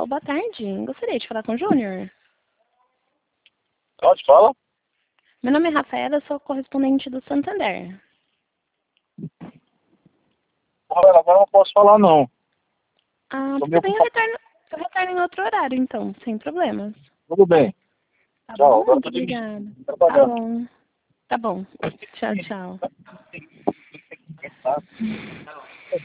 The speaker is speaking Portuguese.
boa tarde. Gostaria de falar com o Júnior. Onde fala? Meu nome é Rafaela, sou correspondente do Santander. Olha, agora não posso falar, não. Ah, Tô tudo meio bem, ocupado. eu retorno em outro horário, então, sem problemas. Tudo bem. Tá Tchau, bom? agora eu Muito tô dirigindo, obrigada. Tá trabalhando. bom. Tá bom. Tchau, tchau.